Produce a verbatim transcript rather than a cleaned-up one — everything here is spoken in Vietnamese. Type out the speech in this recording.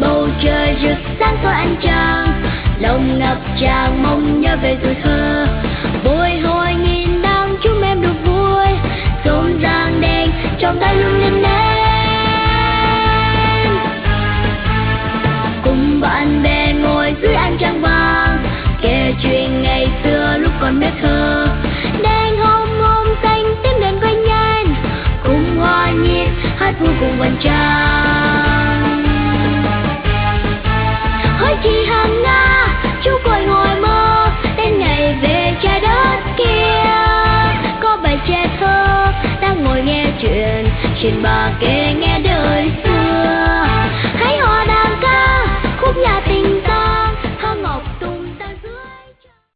bầu trời rực sáng soi ánh trăng, lòng ngập tràn mong nhớ về tuổi thơ. Bồi hồi nghìn năm chúng em được vui, rộn ràng đèn trong tay luôn lên nến. Cùng bạn bè ngồi dưới ánh trăng vàng, kể chuyện ngày xưa lúc còn bé thơ. Đèn hồng ôm xanh tím đèn quay nhanh, cùng hoa nhịp hát vui cùng vầng trăng. Hỡi chị hàng Nga, chú cội ngồi mơ đến ngày về trái đất kia. Có bài trẻ thơ đang ngồi nghe chuyện trên bờ kênh.